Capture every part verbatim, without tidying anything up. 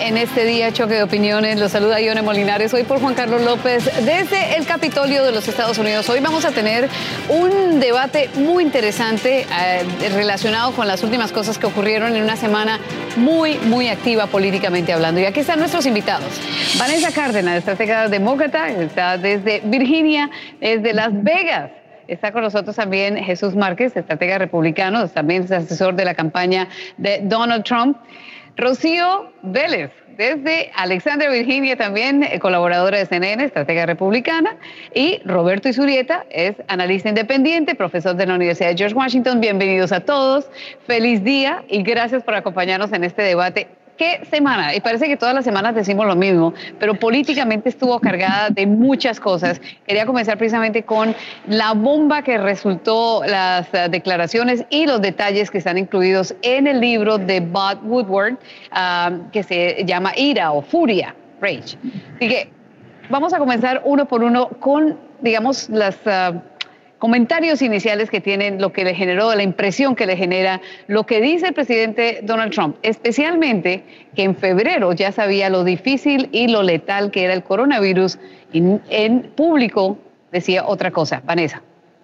en este día Choque de Opiniones. Los saluda Ione Molinares. Hoy por Juan Carlos López desde el Capitolio de los Estados Unidos. Hoy vamos a tener un debate muy interesante eh, relacionado con las últimas cosas que ocurrieron en una semana muy, muy activa políticamente hablando. Y aquí están nuestros invitados. Vanessa Cárdenas, estratega demócrata, está desde Virginia, desde Las Vegas. Está con nosotros también Jesús Márquez, estratega republicano, también es asesor de la campaña de Donald Trump. Rocío Vélez, desde Alexandria, Virginia, también colaboradora de C N N, estratega republicana. Y Roberto Izurieta es analista independiente, profesor de la Universidad de George Washington. Bienvenidos a todos, feliz día y gracias por acompañarnos en este debate. ¿Qué semana? Y parece que todas las semanas decimos lo mismo, pero políticamente estuvo cargada de muchas cosas. Quería comenzar precisamente con la bomba que resultó las uh, declaraciones y los detalles que están incluidos en el libro de Bob Woodward, uh, que se llama Ira o Furia, Rage. Así que vamos a comenzar uno por uno con, digamos, las... Uh, comentarios iniciales que tienen, lo que le generó, la impresión que le genera, lo que dice el presidente Donald Trump, especialmente que en febrero ya sabía lo difícil y lo letal que era el coronavirus, y en público decía otra cosa. Vanessa.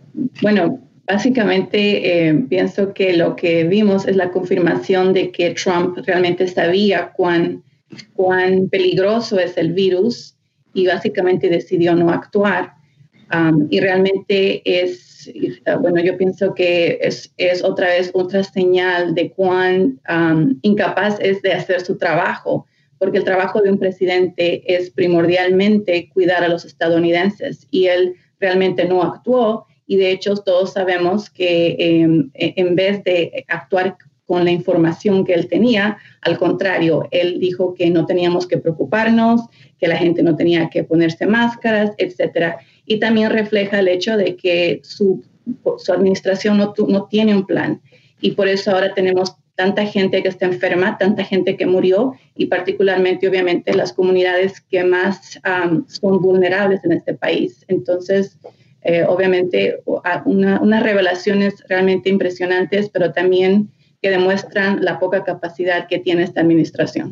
Bueno, básicamente eh, pienso que lo que vimos es la confirmación de que Trump realmente sabía cuán, cuán peligroso es el virus y básicamente decidió no actuar. Um, y realmente es, uh, bueno, yo pienso que es, es otra vez otra señal de cuán um, incapaz es de hacer su trabajo, porque el trabajo de un presidente es primordialmente cuidar a los estadounidenses y él realmente no actuó y de hecho todos sabemos que eh, en vez de actuar con la información que él tenía, al contrario, él dijo que no teníamos que preocuparnos, que la gente no tenía que ponerse máscaras, etcétera. Y también refleja el hecho de que su, su administración no, no tiene un plan. Y por eso ahora tenemos tanta gente que está enferma, tanta gente que murió, y particularmente, obviamente, las comunidades que más um, son vulnerables en este país. Entonces, eh, obviamente, una, unas revelaciones realmente impresionantes, pero también que demuestran la poca capacidad que tiene esta administración.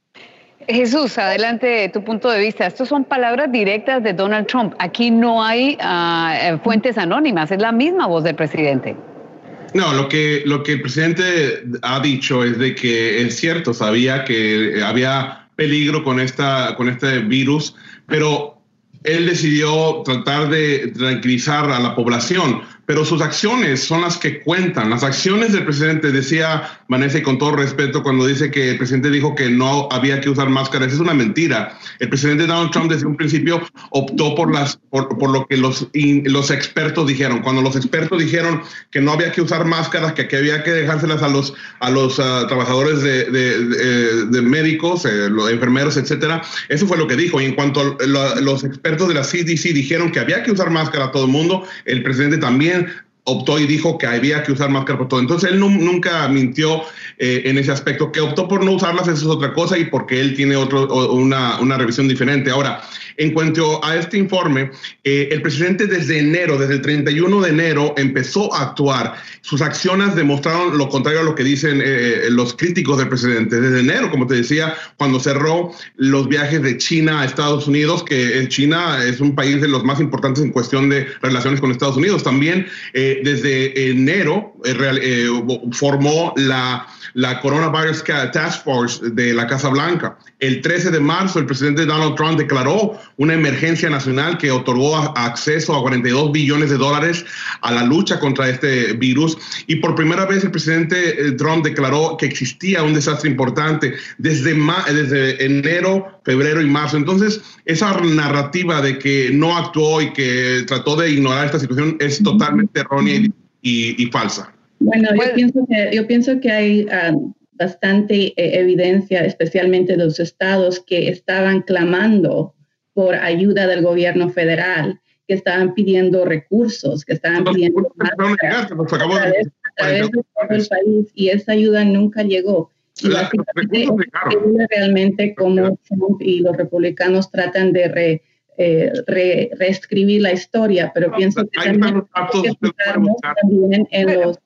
Jesús, adelante tu punto de vista. Estas son palabras directas de Donald Trump. Aquí no hay uh, fuentes anónimas, es la misma voz del presidente. No, lo que, lo que el presidente ha dicho es de que es cierto, sabía que había peligro con, esta, con este virus, pero él decidió tratar de tranquilizar a la población. Pero sus acciones son las que cuentan. Las acciones del presidente, decía Vanessa, y con todo respeto, cuando dice que el presidente dijo que no había que usar máscaras, es una mentira. El presidente Donald Trump desde un principio optó por, las, por, por lo que los, los expertos dijeron. Cuando los expertos dijeron que no había que usar máscaras, que, que había que dejárselas a los, a los uh, trabajadores de, de, de, de médicos, eh, los enfermeros, etcétera, eso fue lo que dijo. Y en cuanto a lo, los expertos de la C D C dijeron que había que usar máscara a todo el mundo, el presidente también optó y dijo que había que usar máscara por todo. Entonces él no, nunca mintió eh, en ese aspecto. Que optó por no usarlas, eso es otra cosa, y porque él tiene otro, una, una revisión diferente. Ahora, en cuanto a este informe, eh, el presidente desde enero, desde el treinta y uno de enero, empezó a actuar. Sus acciones demostraron lo contrario a lo que dicen eh, los críticos del presidente. Desde enero, como te decía, cuando cerró los viajes de China a Estados Unidos, que China es un país de los más importantes en cuestión de relaciones con Estados Unidos. También eh, desde enero eh, eh, formó la, la Coronavirus Task Force de la Casa Blanca. El trece de marzo, el presidente Donald Trump declaró una emergencia nacional que otorgó a, a acceso a cuarenta y dos billones de dólares a la lucha contra este virus. Y por primera vez el presidente eh, Trump declaró que existía un desastre importante desde, ma desde enero, febrero y marzo. Entonces, esa narrativa de que no actuó y que trató de ignorar esta situación es totalmente errónea y, y, y falsa. Bueno, yo pienso que, yo pienso que hay um, bastante eh, evidencia, especialmente de los estados que estaban clamando por ayuda del gobierno federal, que estaban pidiendo recursos, que estaban pidiendo más a través de todo el país, y esa ayuda nunca llegó. Y la, básicamente es realmente cómo Trump y los republicanos tratan de re, eh, re, reescribir la historia, pero no, pienso que también hay que fijarnos también en los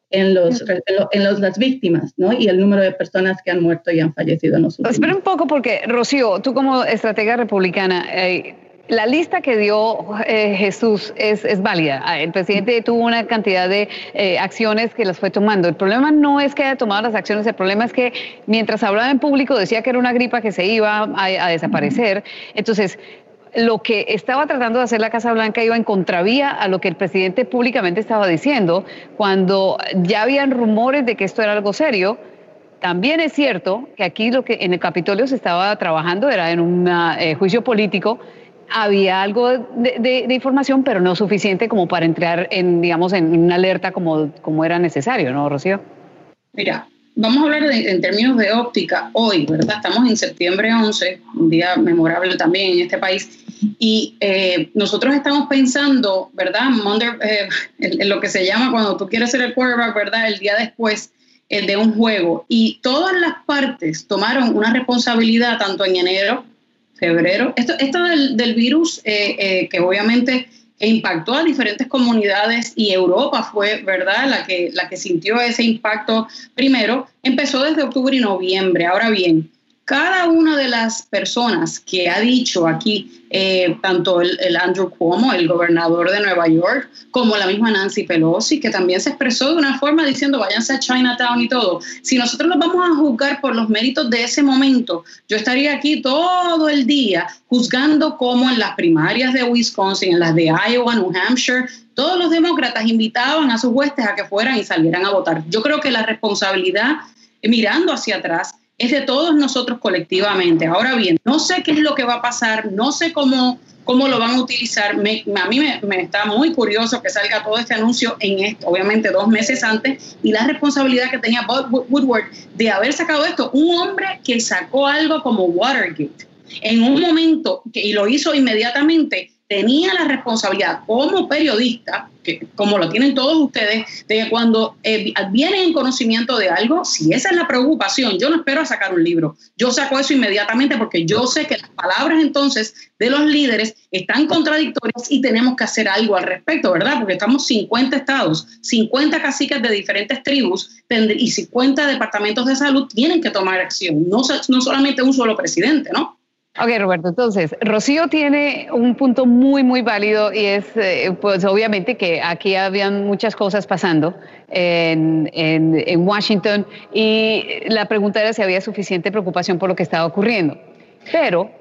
en, los, en, lo, en los, las víctimas, ¿no? Y el número de personas que han muerto y han fallecido en los últimos. Espera un poco porque, Rocío, tú como estratega republicana, eh, la lista que dio eh, Jesús es, es válida. El presidente tuvo una cantidad de eh, acciones que las fue tomando. El problema no es que haya tomado las acciones, el problema es que mientras hablaba en público decía que era una gripa que se iba a, a desaparecer. Entonces, lo que estaba tratando de hacer la Casa Blanca iba en contravía a lo que el presidente públicamente estaba diciendo cuando ya habían rumores de que esto era algo serio. También es cierto que aquí lo que en el Capitolio se estaba trabajando era en un eh, juicio político. Había algo de, de, de información, pero no suficiente como para entrar en, digamos, en una alerta como, como era necesario, ¿no, Rocío? Mira, vamos a hablar de, en términos de óptica hoy, ¿verdad? Estamos en septiembre once, un día memorable también en este país, y eh, nosotros estamos pensando, ¿verdad? Monday, eh, en, en lo que se llama cuando tú quieres ser el quarterback, ¿verdad? El día después el de un juego, y todas las partes tomaron una responsabilidad tanto en enero, febrero. Esto, esto del, del virus eh, eh, que obviamente impactó a diferentes comunidades y Europa fue, ¿verdad?, la que, la que sintió ese impacto primero, empezó desde octubre y noviembre. Ahora bien, cada una de las personas que ha dicho aquí, eh, tanto el, el Andrew Cuomo, el gobernador de Nueva York, como la misma Nancy Pelosi, que también se expresó de una forma diciendo váyanse a Chinatown y todo. Si nosotros nos vamos a juzgar por los méritos de ese momento, yo estaría aquí todo el día juzgando cómo en las primarias de Wisconsin, en las de Iowa, New Hampshire, todos los demócratas invitaban a sus huestes a que fueran y salieran a votar. Yo creo que la responsabilidad, eh, mirando hacia atrás, es de todos nosotros colectivamente. Ahora bien, no sé qué es lo que va a pasar, no sé cómo, cómo lo van a utilizar. Me, a mí me, me está muy curioso que salga todo este anuncio en esto, obviamente dos meses antes, y la responsabilidad que tenía Bob Woodward de haber sacado esto. Un hombre que sacó algo como Watergate en un momento, que, y lo hizo inmediatamente, tenía la responsabilidad como periodista, que como lo tienen todos ustedes, de que cuando eh, vienen en conocimiento de algo, si esa es la preocupación, yo no espero a sacar un libro, yo saco eso inmediatamente porque yo sé que las palabras entonces de los líderes están contradictorias y tenemos que hacer algo al respecto, ¿verdad? Porque estamos cincuenta estados, cincuenta caciques de diferentes tribus y cincuenta departamentos de salud tienen que tomar acción, no, no solamente un solo presidente, ¿no? Ok, Roberto, entonces, Rocío tiene un punto muy, muy válido y es, eh, pues obviamente que aquí habían muchas cosas pasando en, en, en Washington y la pregunta era si había suficiente preocupación por lo que estaba ocurriendo. Pero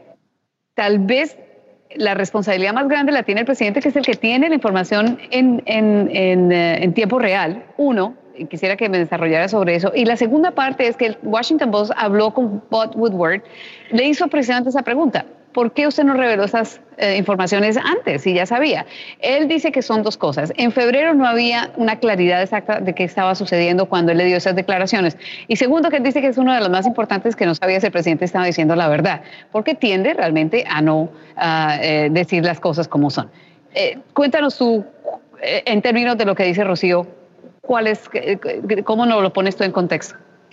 tal vez la responsabilidad más grande la tiene el presidente, que es el que tiene la información en, en, en, en tiempo real, uno, y quisiera que me desarrollara sobre eso. Y la segunda parte es que el Washington Post habló con Bob Woodward, le hizo precisamente esa pregunta. ¿Por qué usted no reveló esas eh, informaciones antes, si ya sabía? Él dice que son dos cosas. En febrero no había una claridad exacta de qué estaba sucediendo cuando él le dio esas declaraciones. Y segundo, que él dice que es uno de los más importantes, que no sabía si el presidente estaba diciendo la verdad, porque tiende realmente a no uh, eh, decir las cosas como son. Eh, cuéntanos tú, eh, en términos de lo que dice Rocío, ¿cuál es, ¿cómo nos lo pones tú en contexto?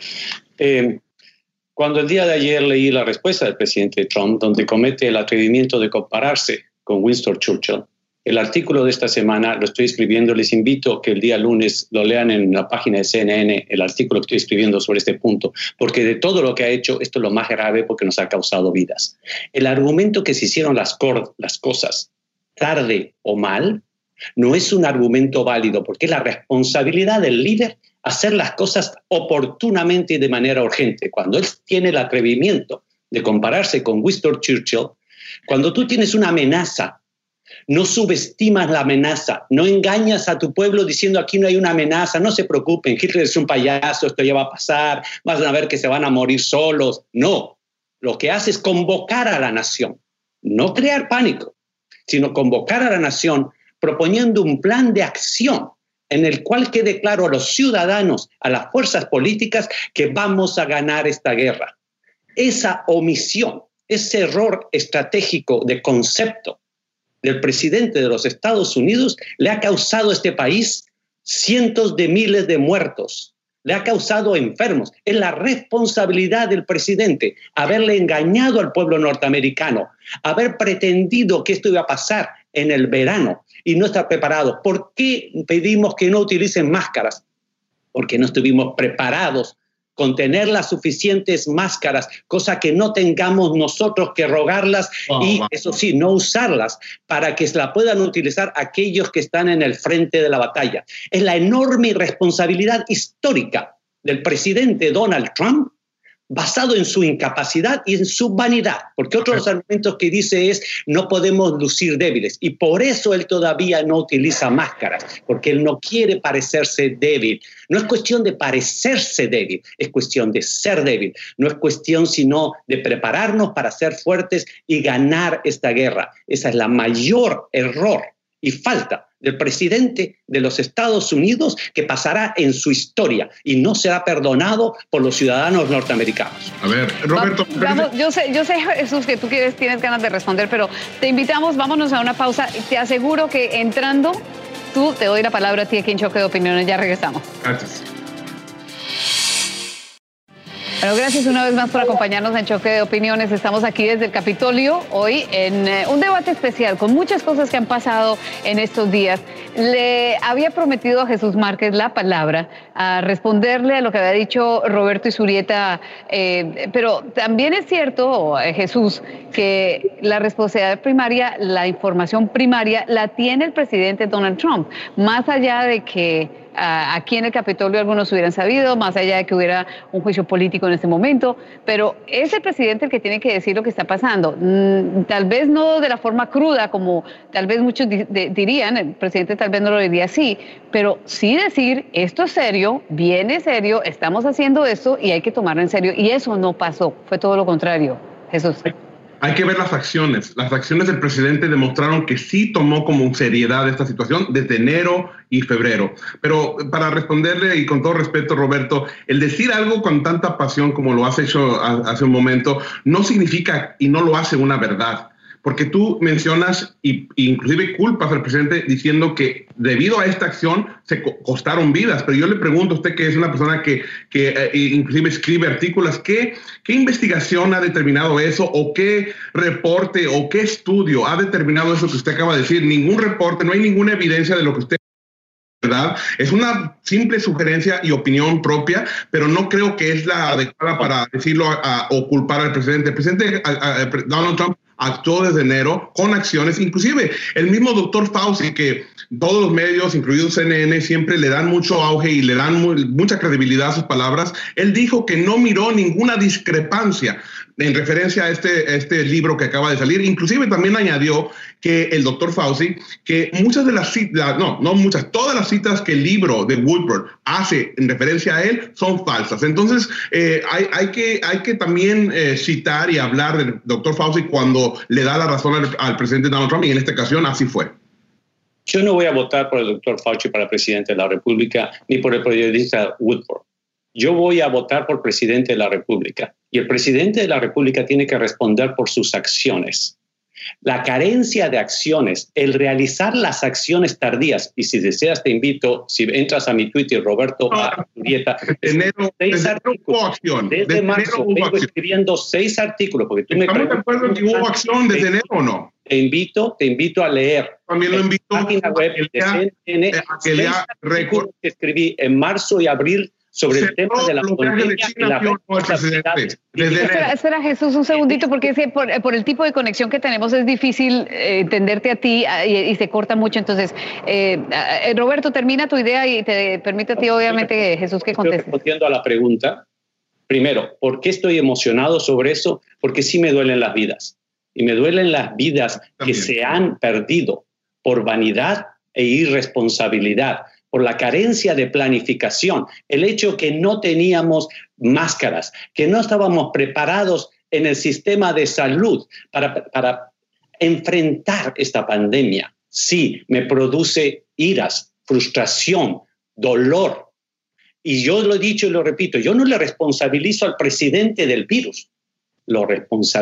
Eh, cuando el día de ayer leí la respuesta del presidente Trump, donde comete el atrevimiento de compararse con Winston Churchill, el artículo de esta semana lo estoy escribiendo, les invito que el día lunes lo lean en la página de C N N, el artículo que estoy escribiendo sobre este punto, porque de todo lo que ha hecho, esto es lo más grave porque nos ha causado vidas. El argumento que se hicieron las, las cosas tarde o mal, no es un argumento válido, porque es la responsabilidad del líder hacer las cosas oportunamente y de manera urgente. Cuando él tiene el atrevimiento de compararse con Winston Churchill, cuando tú tienes una amenaza, no subestimas la amenaza, no engañas a tu pueblo diciendo aquí no hay una amenaza, no se preocupen, Hitler es un payaso, esto ya va a pasar, van a ver que se van a morir solos. No, lo que hace es convocar a la nación, no crear pánico, sino convocar a la nación proponiendo un plan de acción en el cual quede claro a los ciudadanos, a las fuerzas políticas, que vamos a ganar esta guerra. Esa omisión, ese error estratégico de concepto del presidente de los Estados Unidos le ha causado a este país cientos de miles de muertos, le ha causado enfermos. Es la responsabilidad del presidente haberle engañado al pueblo norteamericano, haber pretendido que esto iba a pasar en el verano y no estar preparados. ¿Por qué pedimos que no utilicen máscaras? porque no estuvimos preparados con tener las suficientes máscaras, cosa que no tengamos nosotros que rogarlas oh, y, wow. eso sí, no usarlas para que se la puedan utilizar aquellos que están en el frente de la batalla. Es la enorme irresponsabilidad histórica del presidente Donald Trump, basado en su incapacidad y en su vanidad, porque otro de los argumentos que dice es no podemos lucir débiles, y por eso él todavía no utiliza máscaras, porque él no quiere parecerse débil. No es cuestión de parecerse débil, es cuestión de ser débil. No es cuestión sino de prepararnos para ser fuertes y ganar esta guerra. Esa es la mayor error y falta del presidente de los Estados Unidos que pasará en su historia y no será perdonado por los ciudadanos norteamericanos. A ver, Roberto. Vamos, yo sé, yo sé, Jesús, que tú quieres, tienes ganas de responder, pero te invitamos, vámonos a una pausa. Te aseguro que entrando, tú, te doy la palabra a ti aquí en Choque de Opiniones. Ya regresamos. Gracias. Bueno, gracias una vez más por acompañarnos en Choque de Opiniones. Estamos aquí desde el Capitolio hoy en eh, un debate especial con muchas cosas que han pasado en estos días. Le había prometido a Jesús Márquez la palabra a responderle a lo que había dicho Roberto Izurieta, eh, pero también es cierto, eh, Jesús, que la responsabilidad primaria, la información primaria, la tiene el presidente Donald Trump, más allá de que Uh, aquí en el Capitolio algunos hubieran sabido, más allá de que hubiera un juicio político en este momento, pero es el presidente el que tiene que decir lo que está pasando. Mm, tal vez no de la forma cruda, como tal vez muchos di de dirían, el presidente tal vez no lo diría así, pero sí decir, esto es serio, viene serio, estamos haciendo esto y hay que tomarlo en serio. Y eso no pasó, fue todo lo contrario. Jesús. Hay que ver las acciones. Las acciones del presidente demostraron que sí tomó como seriedad esta situación desde enero y febrero. Pero para responderle, y con todo respeto, Roberto, el decir algo con tanta pasión como lo has hecho hace un momento, no significa y no lo hace una verdad. Porque tú mencionas y, y inclusive culpas al presidente diciendo que debido a esta acción se co costaron vidas. Pero yo le pregunto a usted, que es una persona que, que eh, inclusive escribe artículos, ¿qué, ¿qué investigación ha determinado eso? ¿O qué reporte o qué estudio ha determinado eso que usted acaba de decir? Ningún reporte, no hay ninguna evidencia de lo que usted... ¿verdad? Es una simple sugerencia y opinión propia, pero no creo que es la adecuada para decirlo a, a, o culpar al presidente. El presidente a, a, Donald Trump actuó desde enero con acciones, inclusive el mismo doctor Fauci, que todos los medios, incluidos C N N, siempre le dan mucho auge y le dan muy, mucha credibilidad a sus palabras. Él dijo que no miró ninguna discrepancia en referencia a este, a este libro que acaba de salir. Inclusive también añadió que el doctor Fauci, que muchas de las citas, no, no muchas, todas las citas que el libro de Woodward hace en referencia a él son falsas. Entonces, eh, hay, hay, que, hay que también eh, citar y hablar del doctor Fauci cuando le da la razón al, al presidente Donald Trump, y en esta ocasión así fue. Yo no voy a votar por el doctor Fauci para presidente de la República, ni por el periodista Woodward. Yo voy a votar por presidente de la República. Y el presidente de la República tiene que responder por sus acciones. La carencia de acciones, el realizar las acciones tardías, y si deseas te invito, si entras a mi Twitter, Roberto Izurieta, enero, seis artículos, desde, desde marzo vengo acción. escribiendo seis artículos, porque tú me ¿Estamos de acuerdo en que hubo acción desde enero o no? Te invito, te invito a leer. También lo invito en la página web de C N N, seis artículos que escribí en marzo y abril sobre el tema de la pandemia y la responsabilidad. Espera, espera, Jesús, un segundito, porque es que por, por el tipo de conexión que tenemos es difícil eh, entenderte a ti y, y se corta mucho. Entonces, eh, eh, Roberto, termina tu idea y te permite a ti, obviamente, Jesús, que conteste. Estoy respondiendo a la pregunta. Primero, ¿por qué estoy emocionado sobre eso? Porque sí me duelen las vidas. Y me duelen las vidas que se han perdido por vanidad e irresponsabilidad, por la carencia de planificación, el hecho que no teníamos máscaras, que no estábamos preparados en el sistema de salud para, para enfrentar esta pandemia. Sí, me produce iras, frustración, dolor. Y yo lo he dicho y lo repito, yo no le responsabilizo al presidente del virus, lo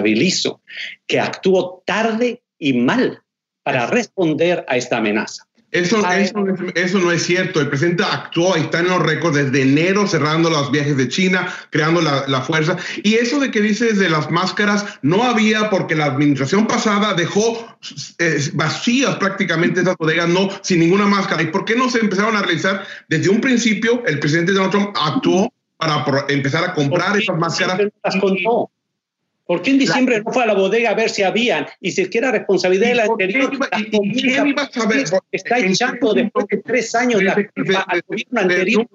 responsabilizo que actuó tarde y mal para responder a esta amenaza. Eso, eso, eso no es cierto. El presidente actuó y está en los récords desde enero, cerrando los viajes de China, creando la, la fuerza. Y eso de que dices de las máscaras, no había, porque la administración pasada dejó eh, vacías prácticamente esas bodegas, no, sin ninguna máscara. ¿Y por qué no se empezaron a realizar? Desde un principio, el presidente Donald Trump actuó para empezar a comprar esas máscaras. Las contó. ¿Por qué en diciembre no fue a la bodega a ver si habían? Y si quiera responsabilidad de la anterior. ¿Quién iba a saber? Está echando después de tres años la culpa al gobierno anterior.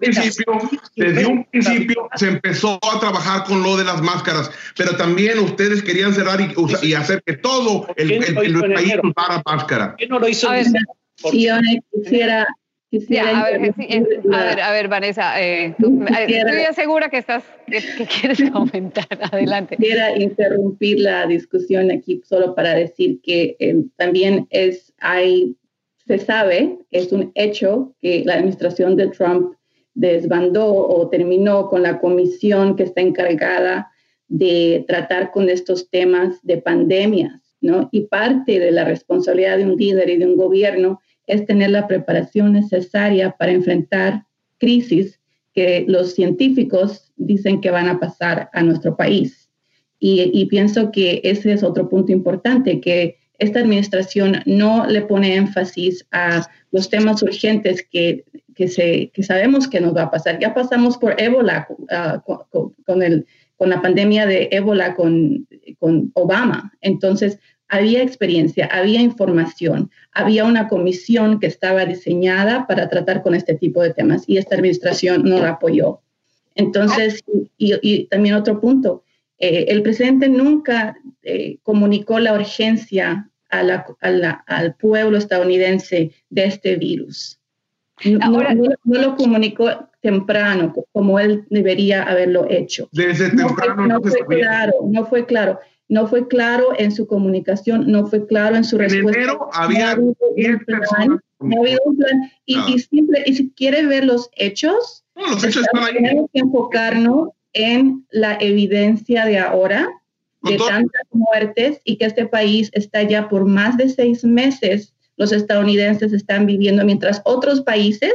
Desde un principio se empezó a trabajar con lo de las máscaras, pero también ustedes querían cerrar y, y hacer que todo el, el, el, el país usara máscara. ¿Por qué no lo hizo? Sí, yo quisiera... Ya, a, ver, sí, a ver, a ver, Vanessa, eh, tú, estoy segura que estás, que, que quieres comentar. Adelante. Quisiera interrumpir la discusión aquí solo para decir que eh, también es, hay, se sabe, es un hecho que la administración de Trump desbandó o terminó con la comisión que está encargada de tratar con estos temas de pandemias, ¿no? Y parte de la responsabilidad de un líder y de un gobierno es tener la preparación necesaria para enfrentar crisis que los científicos dicen que van a pasar a nuestro país. Y, y pienso que ese es otro punto importante, que esta administración no le pone énfasis a los temas urgentes que, que, se, que sabemos que nos va a pasar. Ya pasamos por ébola, uh, con, con, el, con la pandemia de ébola con, con Obama. Entonces, había experiencia, había información, había una comisión que estaba diseñada para tratar con este tipo de temas y esta administración no la apoyó. Entonces, y, y también otro punto, eh, el presidente nunca eh, comunicó la urgencia a la, a la, al pueblo estadounidense de este virus. No, Ahora, no, no lo comunicó temprano como él debería haberlo hecho. Desde temprano no fue, no fue claro, no fue claro. No fue claro en su comunicación, no fue claro en su respuesta. En enero había no diez personas. No había un plan. Y, no. y, simple, y si quiere ver los hechos, no, los hechos están ahí. Tenemos que enfocarnos en la evidencia de ahora, de tantas muertes, y que este país está ya por más de seis meses, los estadounidenses están viviendo, mientras otros países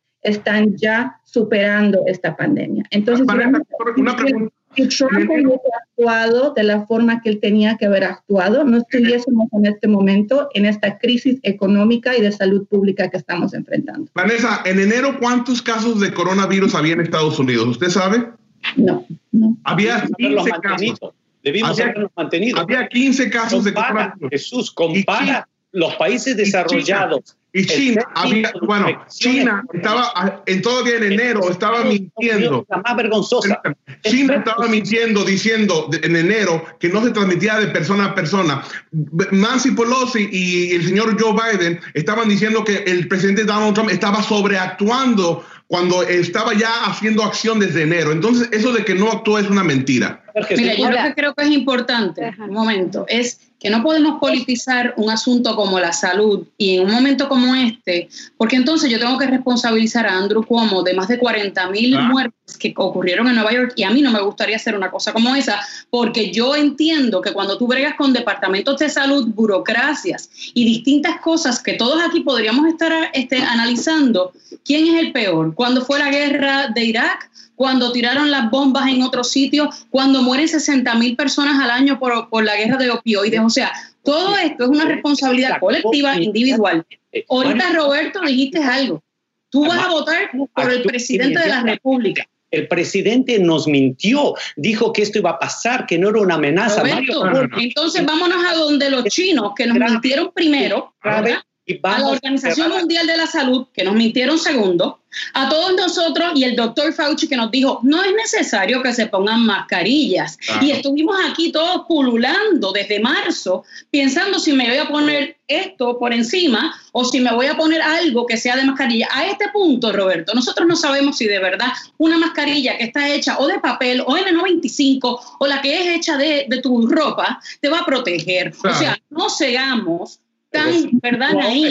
están ya superando esta pandemia. Entonces, Vanessa, una pregunta. Si Trump hubiese actuado de la forma que él tenía que haber actuado, no estuviésemos en este momento en esta crisis económica y de salud pública que estamos enfrentando. Vanessa, en enero, ¿cuántos casos de coronavirus había en Estados Unidos? ¿Usted sabe? No, no. Había quince casos. Debimos había, haberlos mantenido. Había quince casos compara, de coronavirus. Jesús, compara los países desarrollados. Y China, había, bueno, China estaba en todavía en enero, estaba mintiendo. La más vergonzosa. China estaba mintiendo, diciendo en enero que no se transmitía de persona a persona. Nancy Pelosi y el señor Joe Biden estaban diciendo que el presidente Donald Trump estaba sobreactuando cuando estaba ya haciendo acción desde enero. Entonces, eso de que no actuó es una mentira. Mira, yo lo que creo que es importante, Ajá. un momento, es que no podemos politizar un asunto como la salud y en un momento como este, porque entonces yo tengo que responsabilizar a Andrew Cuomo de más de cuarenta mil ah. muertes que ocurrieron en Nueva York, y a mí no me gustaría hacer una cosa como esa, porque yo entiendo que cuando tú bregas con departamentos de salud, burocracias y distintas cosas que todos aquí podríamos estar este, analizando, ¿quién es el peor? ¿Cuándo fue la guerra de Irak? Cuando tiraron las bombas en otros sitios, cuando mueren sesenta mil personas al año por, por la guerra de opioides. O sea, todo esto es una responsabilidad colectiva, individual. Ahorita, Roberto, dijiste algo. Tú vas a votar por el presidente de la República. El presidente nos mintió, dijo que esto iba a pasar, que no era una amenaza. Roberto, entonces vámonos a donde los chinos, que nos mintieron primero, ¿verdad? A la Organización Mundial de la Salud, que nos mintieron segundo, a todos nosotros y el doctor Fauci, que nos dijo, no es necesario que se pongan mascarillas. Ajá. Y estuvimos aquí todos pululando desde marzo, pensando si me voy a poner esto por encima o si me voy a poner algo que sea de mascarilla. A este punto, Roberto, nosotros no sabemos si de verdad una mascarilla que está hecha o de papel o N noventa y cinco o la que es hecha de, de tu ropa te va a proteger. Claro. O sea, no seamos tan, ¿verdad, ahí?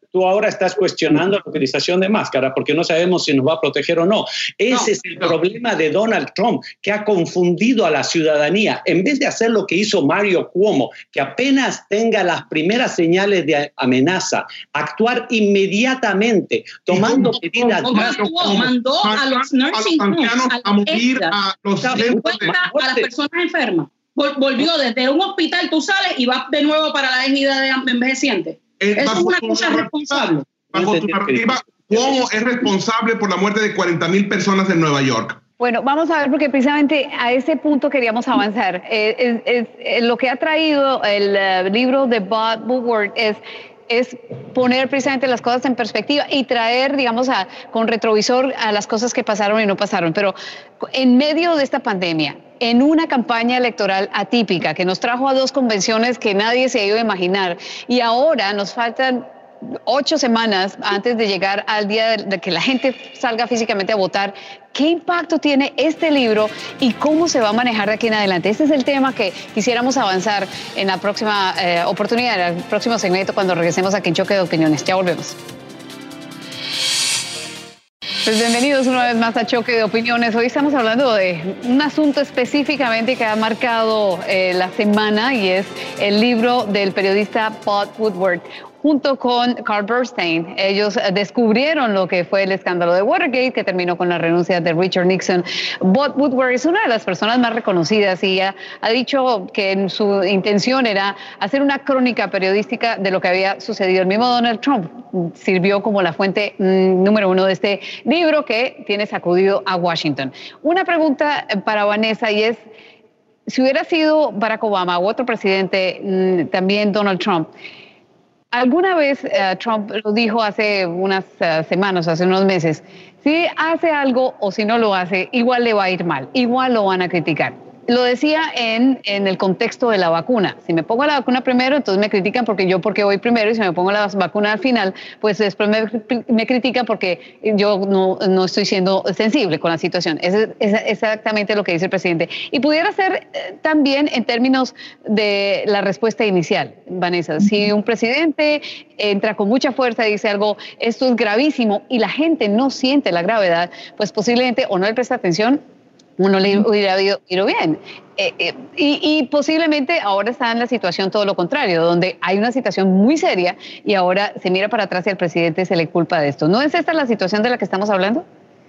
tú ahora estás cuestionando la utilización de máscara porque no sabemos si nos va a proteger o no. Ese no, es el no. problema de Donald Trump, que ha confundido a la ciudadanía. En vez de hacer lo que hizo Mario Cuomo, que apenas tenga las primeras señales de amenaza, actuar inmediatamente, tomando medidas. Mandó, mandó a los nursing homes, a morir a los a las personas enfermas. Volvió desde un hospital, tú sales y vas de nuevo para la ejida de envejecientes. Eh, Eso es una cosa responsable. Bajo tu narrativa, ¿cómo es responsable por la muerte de cuarenta mil personas en Nueva York? Bueno, vamos a ver, porque precisamente a ese punto queríamos avanzar. Eh, es, es, es, lo que ha traído el uh, libro de Bob Woodward es... es poner precisamente las cosas en perspectiva y traer, digamos, a, con retrovisor a las cosas que pasaron y no pasaron. Pero en medio de esta pandemia, en una campaña electoral atípica que nos trajo a dos convenciones que nadie se iba a imaginar, y ahora nos faltan ocho semanas antes de llegar al día de que la gente salga físicamente a votar, ¿qué impacto tiene este libro y cómo se va a manejar de aquí en adelante? Este es el tema que quisiéramos avanzar en la próxima eh, oportunidad, en el próximo segmento, cuando regresemos aquí en Choque de Opiniones. Ya volvemos. Pues bienvenidos una vez más a Choque de Opiniones. Hoy estamos hablando de un asunto específicamente que ha marcado eh, la semana, y es el libro del periodista Bob Woodward. Junto con Carl Bernstein, ellos descubrieron lo que fue el escándalo de Watergate, que terminó con la renuncia de Richard Nixon. Bob Woodward es una de las personas más reconocidas y ha, ha dicho que su intención era hacer una crónica periodística de lo que había sucedido. El mismo Donald Trump sirvió como la fuente mmm, número uno de este libro que tiene sacudido a Washington. Una pregunta para Vanessa, y es, si hubiera sido Barack Obama u otro presidente, mmm, también Donald Trump, alguna vez uh, Trump lo dijo hace unas uh, semanas, hace unos meses, si hace algo o si no lo hace, igual le va a ir mal, igual lo van a criticar. Lo decía en, en el contexto de la vacuna. Si me pongo la vacuna primero, entonces me critican porque yo porque voy primero, y si me pongo la vacuna al final, pues después me, me critican porque yo no, no estoy siendo sensible con la situación. Es, es exactamente lo que dice el presidente. Y pudiera ser eh, también en términos de la respuesta inicial, Vanessa. Si un presidente entra con mucha fuerza y dice algo, esto es gravísimo, y la gente no siente la gravedad, pues posiblemente o no le presta atención, uno le hubiera ido, ido bien. Eh, eh, y, y posiblemente ahora está en la situación todo lo contrario, donde hay una situación muy seria y ahora se mira para atrás y al presidente se le culpa de esto. ¿No es esta la situación de la que estamos hablando?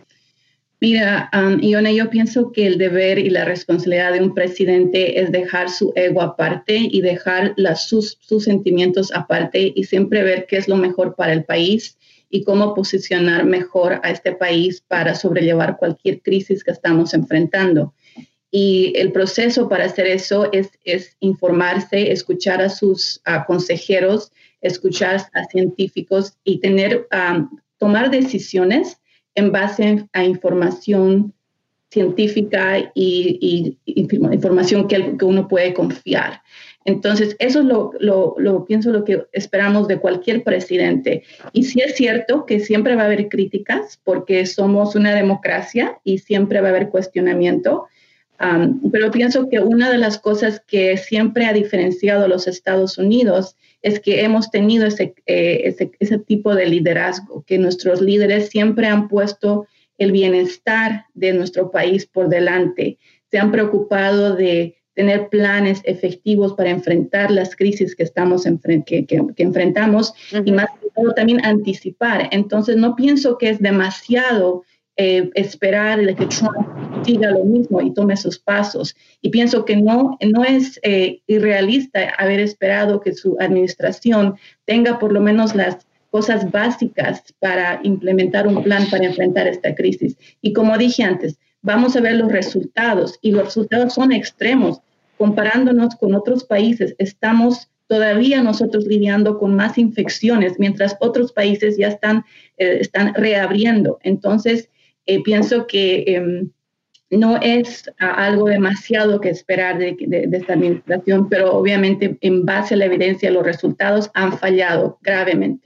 Mira, um, Iona, yo pienso que el deber y la responsabilidad de un presidente es dejar su ego aparte y dejar las, sus, sus sentimientos aparte y siempre ver qué es lo mejor para el país y cómo posicionar mejor a este país para sobrellevar cualquier crisis que estamos enfrentando. Y el proceso para hacer eso es, es informarse, escuchar a sus a consejeros, escuchar a científicos y tener, um, tomar decisiones en base a información científica y, y, y información que, que uno puede confiar. Entonces, eso es lo, lo, lo pienso lo que esperamos de cualquier presidente. Y sí es cierto que siempre va a haber críticas porque somos una democracia y siempre va a haber cuestionamiento. Um, pero pienso que una de las cosas que siempre ha diferenciado a los Estados Unidos es que hemos tenido ese, eh, ese, ese tipo de liderazgo, que nuestros líderes siempre han puesto el bienestar de nuestro país por delante. Se han preocupado de tener planes efectivos para enfrentar las crisis que estamos enfren- que, que, que enfrentamos uh-huh. y más que todo también anticipar. Entonces no pienso que es demasiado eh, esperar de que Trump siga lo mismo y tome sus pasos. Y pienso que no, no es eh, irrealista haber esperado que su administración tenga por lo menos las cosas básicas para implementar un plan para enfrentar esta crisis. Y como dije antes, vamos a ver los resultados y los resultados son extremos. Comparándonos con otros países, estamos todavía nosotros lidiando con más infecciones, mientras otros países ya están, eh, están reabriendo. Entonces, eh, pienso que eh, no es uh, algo demasiado que esperar de, de, de esta administración, pero obviamente en base a la evidencia, los resultados han fallado gravemente.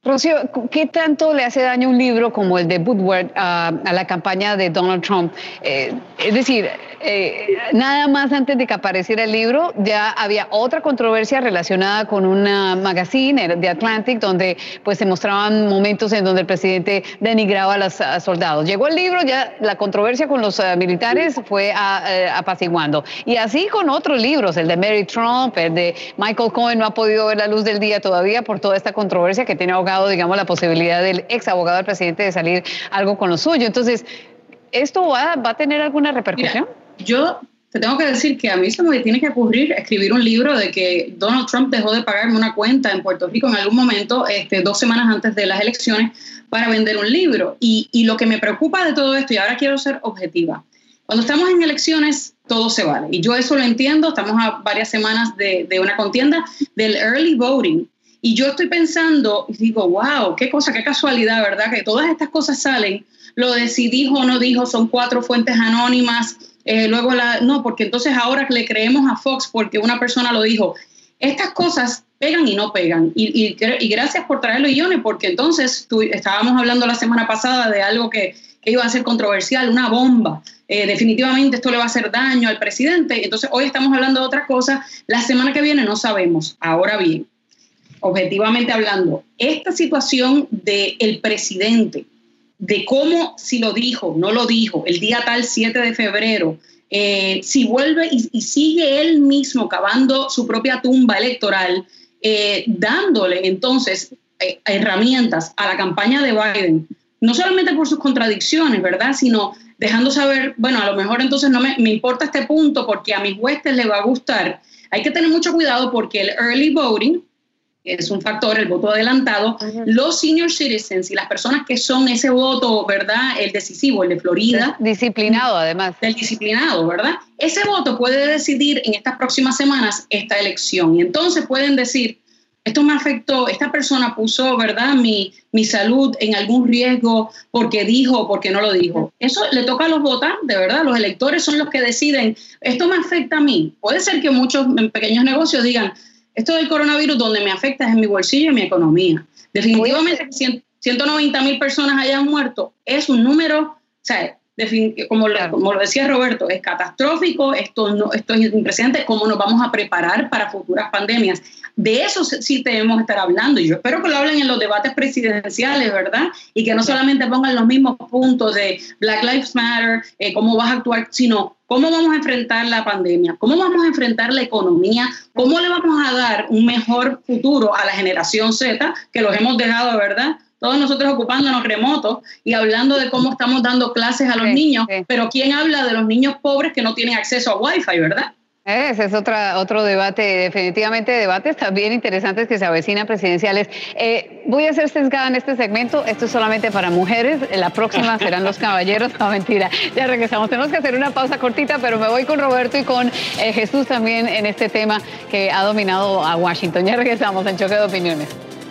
Rocío, ¿qué tanto le hace daño un libro como el de Woodward uh, a la campaña de Donald Trump? Eh, es decir, eh, nada más antes de que apareciera el libro, ya había otra controversia relacionada con una magazine, The Atlantic, donde pues se mostraban momentos en donde el presidente denigraba a los a soldados. Llegó el libro, ya la controversia con los uh, militares fue a, uh, apaciguando. Y así con otros libros, el de Mary Trump, el de Michael Cohen, no ha podido ver la luz del día todavía por toda esta controversia que tiene ahogado, digamos, la posibilidad del ex abogado del presidente de salir algo con lo suyo. Entonces, ¿esto va, va a tener alguna repercusión? Mira, yo te tengo que decir que a mí se me tiene que ocurrir escribir un libro de que Donald Trump dejó de pagarme una cuenta en Puerto Rico en algún momento, este, dos semanas antes de las elecciones, para vender un libro. Y, y lo que me preocupa de todo esto, y ahora quiero ser objetiva, cuando estamos en elecciones, todo se vale. Y yo eso lo entiendo, estamos a varias semanas de, de una contienda del early voting. Y yo estoy pensando, y digo, wow, qué cosa, qué casualidad, ¿verdad? Que todas estas cosas salen, lo de si dijo o no dijo, son cuatro fuentes anónimas, eh, luego la, no, porque entonces ahora le creemos a Fox porque una persona lo dijo. Estas cosas pegan y no pegan. Y, y, y gracias por traerlo, Ione, porque entonces tú, estábamos hablando la semana pasada de algo que, que iba a ser controversial, una bomba. Eh, definitivamente esto le va a hacer daño al presidente. Entonces hoy estamos hablando de otra cosa. La semana que viene no sabemos. Ahora bien, objetivamente hablando, esta situación del presidente, de cómo si lo dijo, no lo dijo, el día tal siete de febrero, eh, si vuelve y, y sigue él mismo cavando su propia tumba electoral, eh, dándole entonces eh, herramientas a la campaña de Biden, no solamente por sus contradicciones, ¿verdad?, sino dejando saber, bueno, a lo mejor entonces no me, me importa este punto porque a mis huestes les va a gustar. Hay que tener mucho cuidado porque el early voting es un factor, el voto adelantado. Uh-huh. Los senior citizens y las personas que son ese voto, ¿verdad?, el decisivo, el de Florida. Disciplinado, además. Del disciplinado, ¿verdad? Ese voto puede decidir en estas próximas semanas esta elección. Y entonces pueden decir, esto me afectó, esta persona puso, ¿verdad?, mi, mi salud en algún riesgo porque dijo o porque no lo dijo. Eso le toca a los votantes, ¿verdad? Los electores son los que deciden, esto me afecta a mí. Puede ser que muchos pequeños negocios digan, esto del coronavirus donde me afecta es en mi bolsillo y en mi economía. Definitivamente ciento noventa mil personas hayan muerto es un número, o sea, como lo, como lo decía Roberto, es catastrófico, esto, no, esto es impresionante, cómo nos vamos a preparar para futuras pandemias. De eso sí debemos estar hablando y yo espero que lo hablen en los debates presidenciales, ¿verdad? Y que no solamente pongan los mismos puntos de Black Lives Matter, eh, cómo vas a actuar, sino cómo vamos a enfrentar la pandemia, cómo vamos a enfrentar la economía, cómo le vamos a dar un mejor futuro a la generación Z, que los hemos dejado, ¿verdad?, todos nosotros ocupándonos remotos y hablando de cómo estamos dando clases a los sí, niños, sí. Pero ¿quién habla de los niños pobres que no tienen acceso a Wi-Fi, verdad? Ese es otra, otro debate, definitivamente debates también interesantes que se avecinan presidenciales. Eh, voy a ser sesgada en este segmento, esto es solamente para mujeres, la próxima serán los caballeros, no mentira, ya regresamos, tenemos que hacer una pausa cortita, pero me voy con Roberto y con eh, Jesús también en este tema que ha dominado a Washington. Ya regresamos en Choque de Opiniones.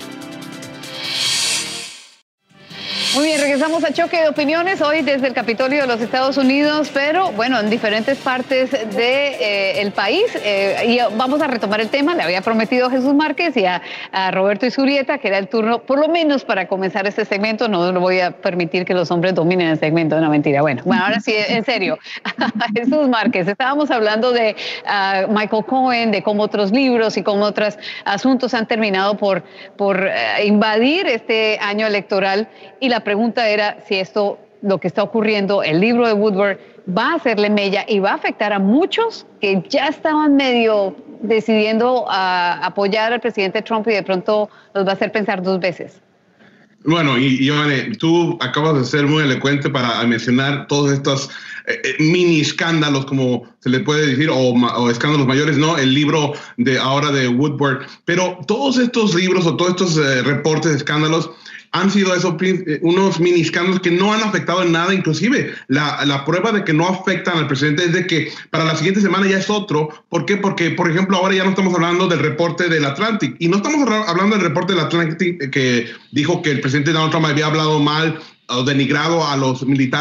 Muy bien, regresamos a Choque de Opiniones, hoy desde el Capitolio de los Estados Unidos, pero bueno, en diferentes partes del de, eh, país. Eh, y vamos a retomar el tema, le había prometido a Jesús Márquez y a, a Roberto Izurieta que era el turno, por lo menos para comenzar este segmento. No lo voy a permitir que los hombres dominen el segmento, no mentira. Bueno, bueno ahora sí, en serio, Jesús Márquez, estábamos hablando de uh, Michael Cohen, de cómo otros libros y cómo otros asuntos han terminado por, por uh, invadir este año electoral, y la pregunta era si esto, lo que está ocurriendo, el libro de Woodward, va a hacerle mella y va a afectar a muchos que ya estaban medio decidiendo uh, apoyar al presidente Trump y de pronto los va a hacer pensar dos veces. Bueno, y Ivane, tú acabas de ser muy elocuente para mencionar todos estos eh, mini escándalos, como se le puede decir, o, o escándalos mayores, ¿no? El libro de ahora de Woodward. Pero todos estos libros o todos estos eh, reportes de escándalos han sido esos, unos mini escándalos que no han afectado en nada. Inclusive la, la prueba de que no afectan al presidente es de que para la siguiente semana ya es otro. ¿Por qué? Porque, por ejemplo, ahora ya no estamos hablando del reporte del Atlantic, y no estamos hablando del reporte del Atlantic que dijo que el presidente Donald Trump había hablado mal o denigrado a los militares.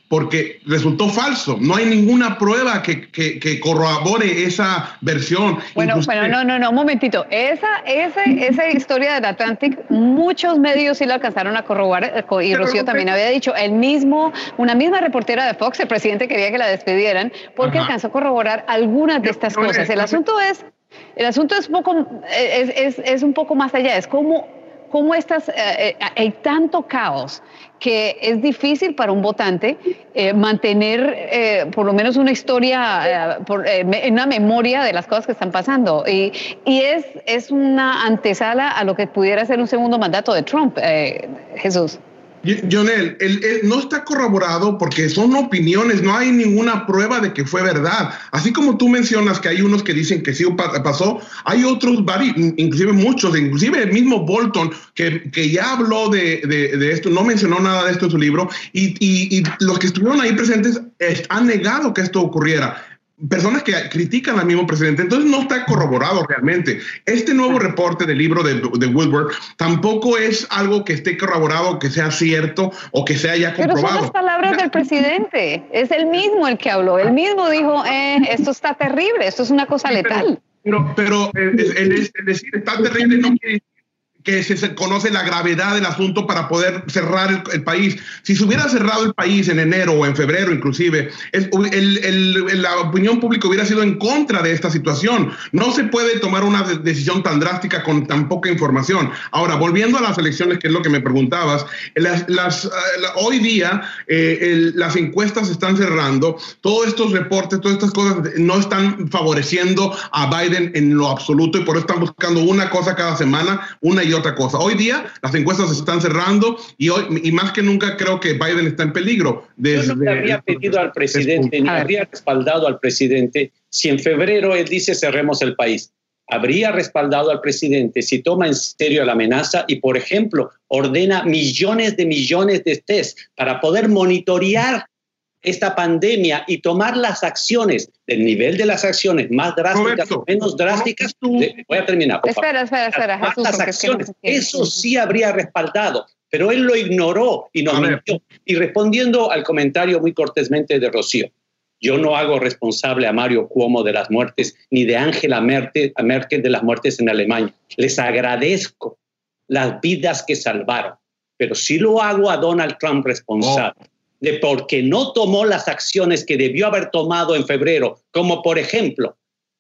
porque resultó falso. No hay ninguna prueba que, que, que corrobore esa versión. Bueno, Inclusive, bueno, no, no, no, un momentito. Esa, esa, esa historia del Atlantic, muchos medios sí la alcanzaron a corroborar, y Rocío también había dicho, el mismo, una misma reportera de Fox, el presidente quería que la despidieran, porque Ajá. alcanzó a corroborar algunas de estas cosas. El asunto es, el asunto es, poco, es, es, es un poco más allá, es cómo, cómo estas, eh, hay tanto caos que es difícil para un votante eh, mantener eh, por lo menos una historia, eh, por, eh, una memoria de las cosas que están pasando. Y, y es, es una antesala a lo que pudiera ser un segundo mandato de Trump, eh, Jesús. Jonel, el, el, no está corroborado porque son opiniones, no hay ninguna prueba de que fue verdad. Así como tú mencionas que hay unos que dicen que sí pasó, hay otros, varios, inclusive muchos, inclusive el mismo Bolton, que, que ya habló de, de, de esto, no mencionó nada de esto en su libro, y, y, y los que estuvieron ahí presentes han negado que esto ocurriera. Personas que critican al mismo presidente, entonces no está corroborado realmente. Este nuevo reporte del libro de, de Woodward tampoco es algo que esté corroborado, que sea cierto o que sea ya comprobado. Pero son las palabras del presidente, es el mismo el que habló, él mismo dijo, eh, esto está terrible, esto es una cosa letal. Pero, pero, pero el, el, el decir está terrible no quiere decir que se, se conoce la gravedad del asunto para poder cerrar el, el país. Si se hubiera cerrado el país en enero o en febrero inclusive, el, el, el, la opinión pública hubiera sido en contra de esta situación. No se puede tomar una de, decisión tan drástica con tan poca información. Ahora, volviendo a las elecciones, que es lo que me preguntabas, las, las, uh, la, hoy día eh, el, las encuestas se están cerrando, todos estos reportes, todas estas cosas no están favoreciendo a Biden en lo absoluto y por eso están buscando una cosa cada semana, una y otra cosa. Hoy día las encuestas se están cerrando y hoy y más que nunca creo que Biden está en peligro. Desde, Yo no le habría pedido al presidente ni habría respaldado al presidente si en febrero él dice cerremos el país. Habría respaldado al presidente si toma en serio la amenaza y, por ejemplo, ordena millones de millones de test para poder monitorear esta pandemia y tomar las acciones, del nivel de las acciones más drásticas o menos drásticas. De, voy a terminar. Por espera, espera, espera. Las Jesús, las acciones, es que no eso sí habría respaldado, pero él lo ignoró y nos mintió. Y respondiendo al comentario muy cortésmente de Rocío, yo no hago responsable a Mario Cuomo de las muertes, ni de Angela Merkel, Merkel de las muertes en Alemania. Les agradezco las vidas que salvaron, pero sí lo hago a Donald Trump responsable. Oh. de porque no tomó las acciones que debió haber tomado en febrero, como por ejemplo,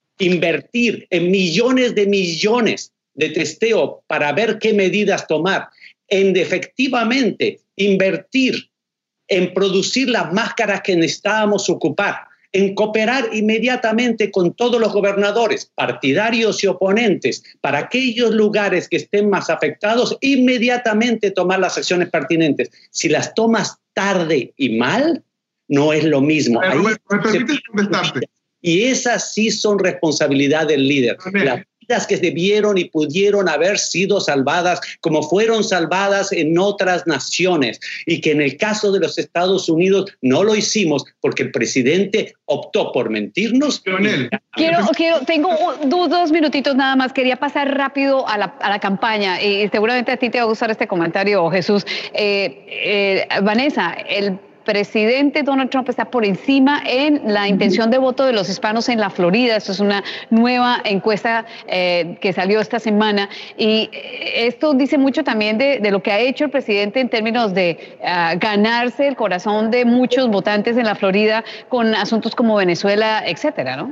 invertir en millones de millones de testeo para ver qué medidas tomar, en efectivamente invertir en producir las máscaras que necesitábamos ocupar, en cooperar inmediatamente con todos los gobernadores, partidarios y oponentes, para aquellos lugares que estén más afectados, inmediatamente tomar las acciones pertinentes. Si las tomas tarde y mal, no es lo mismo. Ahí ¿Me permites contestarte? Y esas sí son responsabilidad del líder. Las vidas que debieron y pudieron haber sido salvadas, como fueron salvadas en otras naciones, y que en el caso de los Estados Unidos no lo hicimos porque el presidente optó por mentirnos. Quiero, quiero, tengo dos, dos minutitos nada más. Quería pasar rápido a la, a la campaña y seguramente a ti te va a gustar este comentario, Jesús. Eh, eh, Vanessa, el presidente Donald Trump está por encima en la intención de voto de los hispanos en la Florida. Esto es una nueva encuesta eh, que salió esta semana y esto dice mucho también de, de lo que ha hecho el presidente en términos de uh, ganarse el corazón de muchos votantes en la Florida con asuntos como Venezuela, etcétera, ¿no?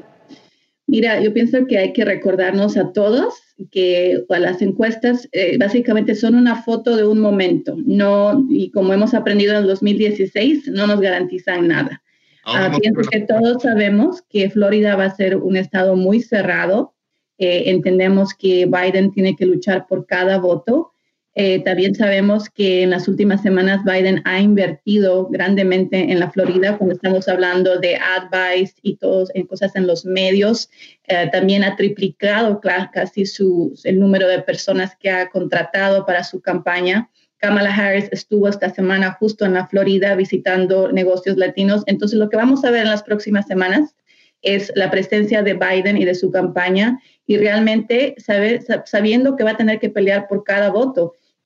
Mira, yo pienso que hay que recordarnos a todos que las encuestas eh, básicamente son una foto de un momento, no, y como hemos aprendido en el dos mil dieciséis, no nos garantizan nada. Ah, uh, pienso que todos sabemos que Florida va a ser un estado muy cerrado. Eh, entendemos que Biden tiene que luchar por cada voto. Eh, también sabemos que en las últimas semanas Biden ha invertido grandemente en la Florida cuando estamos hablando de advice y todas en cosas en los medios. Eh, también ha triplicado casi su, el número de personas que ha contratado para su campaña. Kamala Harris estuvo esta semana justo en la Florida visitando negocios latinos. Entonces, lo que vamos a ver en las próximas semanas es la presencia de Biden y de su campaña y realmente saber, sabiendo que va a tener que pelear por cada voto.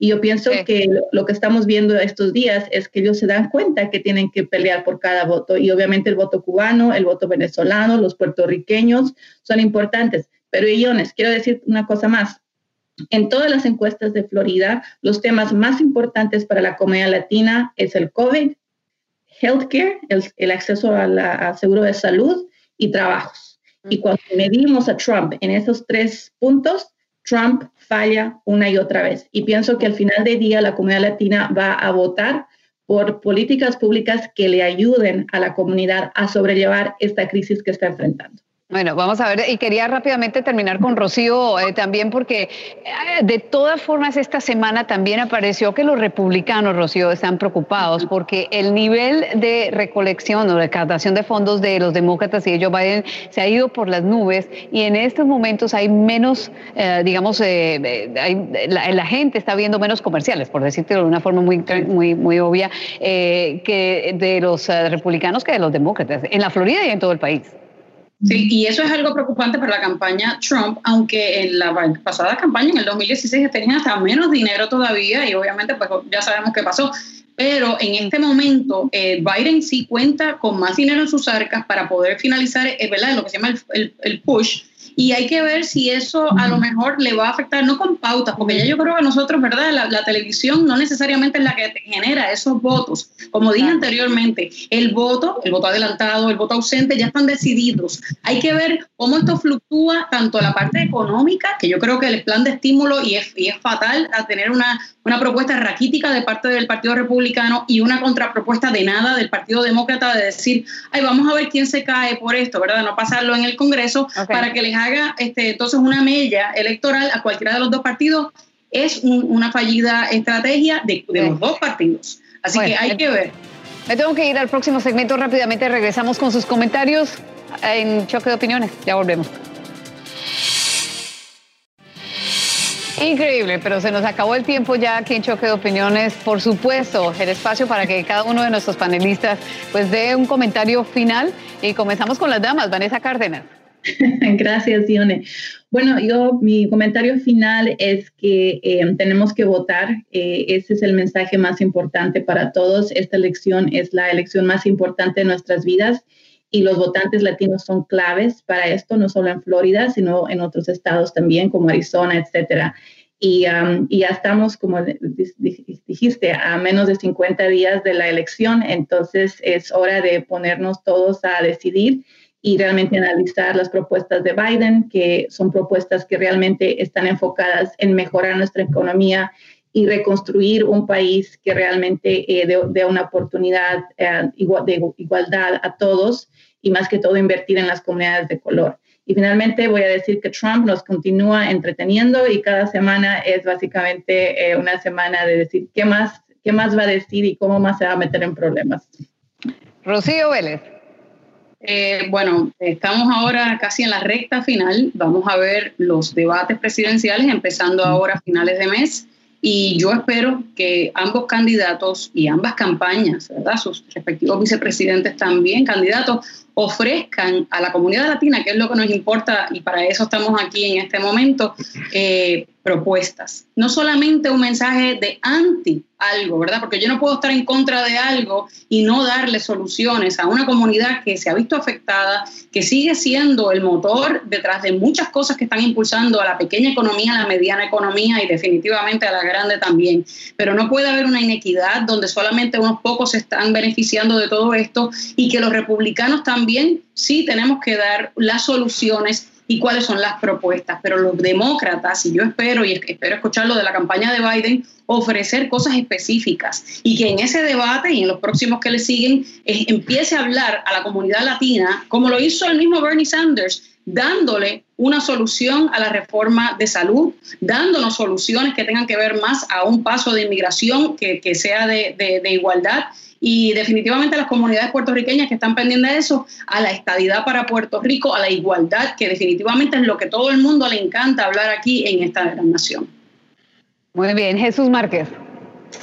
Y yo pienso sí. que lo, lo que estamos viendo estos días es que ellos se dan cuenta que tienen que pelear por cada voto. Y obviamente el voto cubano, el voto venezolano, los puertorriqueños son importantes. Pero, Iones, quiero decir una cosa más. En todas las encuestas de Florida, los temas más importantes para la comunidad latina es el COVID, healthcare, el, el acceso a la, a seguro de salud y trabajos. Y cuando medimos a Trump en esos tres puntos, Trump falla una y otra vez. Y pienso que al final del día la comunidad latina va a votar por políticas públicas que le ayuden a la comunidad a sobrellevar esta crisis que está enfrentando. Bueno, vamos a ver, y quería rápidamente terminar con Rocío eh, también, porque eh, de todas formas esta semana también apareció que los republicanos, Rocío, están preocupados porque el nivel de recolección o recaudación de fondos de los demócratas y de Joe Biden se ha ido por las nubes, y en estos momentos hay menos, eh, digamos, eh, hay, la, la gente está viendo menos comerciales, por decirlo de una forma muy, muy, muy obvia, eh, que de los uh, republicanos que de los demócratas, en la Florida y en todo el país. Sí, y eso es algo preocupante para la campaña Trump, aunque en la pasada campaña, en el dos mil dieciséis, tenían hasta menos dinero todavía y obviamente pues ya sabemos qué pasó. Pero en este momento eh, Biden sí cuenta con más dinero en sus arcas para poder finalizar eh, ¿verdad? lo que se llama el, el, el push. Y hay que ver si eso a lo mejor le va a afectar, no con pautas, porque ya yo creo que nosotros, ¿verdad? La, la televisión no necesariamente es la que genera esos votos. Como dije anteriormente, el voto, el voto adelantado, el voto ausente ya están decididos. Hay que ver cómo esto fluctúa tanto la parte económica, que yo creo que el plan de estímulo y es, y es fatal a tener una, una propuesta raquítica de parte del Partido Republicano y una contrapropuesta de nada del Partido Demócrata de decir, ay, vamos a ver quién se cae por esto, ¿verdad? No pasarlo en el Congreso okay. para que les haga este, entonces una mella electoral a cualquiera de los dos partidos. Es un, una fallida estrategia de, de los dos partidos. Así bueno, que hay que ver. Me tengo que ir al próximo segmento rápidamente. Regresamos con sus comentarios en Choque de Opiniones. Ya volvemos. Increíble, pero se nos acabó el tiempo ya aquí en Choque de Opiniones. Por supuesto, el espacio para que cada uno de nuestros panelistas pues dé un comentario final. Y comenzamos con las damas. Vanessa Cárdenas. Gracias, Dione. Bueno, yo, mi comentario final es que eh, tenemos que votar. Eh, ese es el mensaje más importante para todos. Esta elección es la elección más importante de nuestras vidas y los votantes latinos son claves para esto, no solo en Florida, sino en otros estados también, como Arizona, etcétera. Y, um, y ya estamos, como dijiste, a menos de cincuenta días de la elección, entonces es hora de ponernos todos a decidir y realmente analizar las propuestas de Biden, que son propuestas que realmente están enfocadas en mejorar nuestra economía y reconstruir un país que realmente eh, dé, dé una oportunidad eh, igual, de igualdad a todos y más que todo invertir en las comunidades de color. Y finalmente voy a decir que Trump nos continúa entreteniendo y cada semana es básicamente eh, una semana de decir qué más, qué más va a decir y cómo más se va a meter en problemas. Rocío Vélez. Eh, bueno, estamos ahora casi en la recta final. Vamos a ver los debates presidenciales empezando ahora a finales de mes. Y yo espero que ambos candidatos y ambas campañas, ¿verdad? Sus respectivos vicepresidentes también, candidatos, ofrezcan a la comunidad latina, que es lo que nos importa y para eso estamos aquí en este momento, eh, propuestas. No solamente un mensaje de anti algo, ¿verdad? Porque yo no puedo estar en contra de algo y no darle soluciones a una comunidad que se ha visto afectada, que sigue siendo el motor detrás de muchas cosas que están impulsando a la pequeña economía, a la mediana economía y definitivamente a la grande también. Pero no puede haber una inequidad donde solamente unos pocos se están beneficiando de todo esto y que los republicanos también sí tenemos que dar las soluciones y cuáles son las propuestas, pero los demócratas, y yo espero y espero escucharlo de la campaña de Biden, ofrecer cosas específicas y que en ese debate y en los próximos que le siguen eh, empiece a hablar a la comunidad latina, como lo hizo el mismo Bernie Sanders, dándole una solución a la reforma de salud, dándonos soluciones que tengan que ver más a un paso de inmigración que, que sea de, de, de igualdad. Y definitivamente a las comunidades puertorriqueñas que están pendientes de eso, a la estadidad para Puerto Rico, a la igualdad, que definitivamente es lo que todo el mundo le encanta hablar aquí en esta gran nación. Muy bien, Jesús Márquez.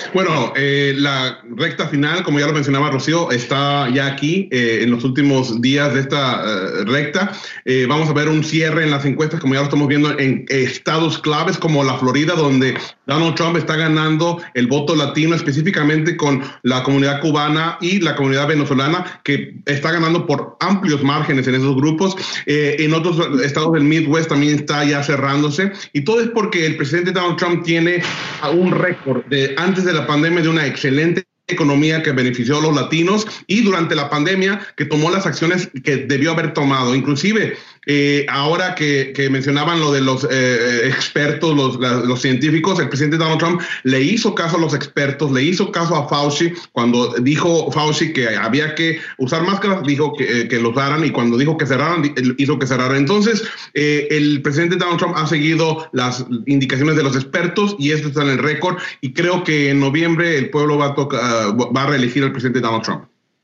Bueno, eh, la recta final, como ya lo mencionaba Rocío, está ya aquí eh, en los últimos días de esta uh, recta. Eh, vamos a ver un cierre en las encuestas, como ya lo estamos viendo en estados claves como la Florida, donde Donald Trump está ganando el voto latino, específicamente con la comunidad cubana y la comunidad venezolana, que está ganando por amplios márgenes en esos grupos. Eh, en otros estados del Midwest también está ya cerrándose. Y todo es porque el presidente Donald Trump tiene un récord de antes de la pandemia de una excelente economía que benefició a los latinos y durante la pandemia que tomó las acciones que debió haber tomado. Inclusive, eh, ahora que, que mencionaban lo de los eh, expertos, los, la, los científicos, el presidente Donald Trump le hizo caso a los expertos, le hizo caso a Fauci. Cuando dijo Fauci que había que usar máscaras, dijo que, eh, que lo usaran, y cuando dijo que cerraran, hizo que cerraran. Entonces, eh, el presidente Donald Trump ha seguido las indicaciones de los expertos y esto está en el récord, y creo que en noviembre el pueblo va a tocar va a reelegir al presidente Donald Trump.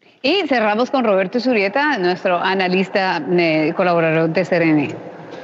Y cerramos con Roberto Zurieta, nuestro analista eh, colaborador de C N N.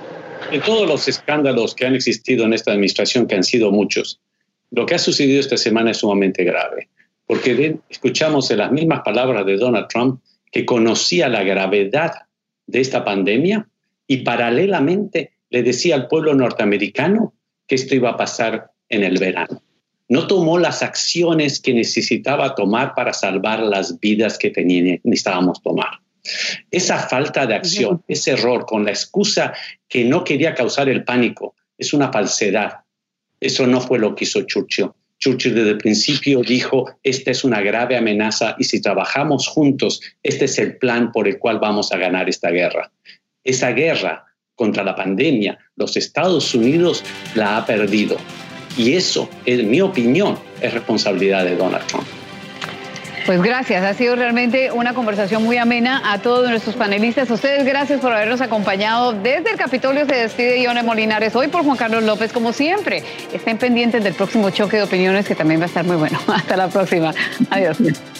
De todos los escándalos que han existido en esta administración, que han sido muchos, lo que ha sucedido esta semana es sumamente grave, porque de, escuchamos en las mismas palabras de Donald Trump que conocía la gravedad de esta pandemia y paralelamente le decía al pueblo norteamericano que esto iba a pasar en el verano. No tomó las acciones que necesitaba tomar para salvar las vidas que tenía, necesitábamos tomar. Esa falta de acción, ese error con la excusa que no quería causar el pánico, es una falsedad. Eso no fue lo que hizo Churchill. Churchill desde el principio dijo, esta es una grave amenaza y si trabajamos juntos, este es el plan por el cual vamos a ganar esta guerra. Esa guerra contra la pandemia, los Estados Unidos la ha perdido. Y eso, en mi opinión, es responsabilidad de Donald Trump. Pues gracias, ha sido realmente una conversación muy amena. A todos nuestros panelistas, a ustedes gracias por habernos acompañado. Desde el Capitolio se despide Yone Molinares, hoy por Juan Carlos López, como siempre. Estén pendientes del próximo choque de opiniones, que también va a estar muy bueno. Hasta la próxima. Adiós.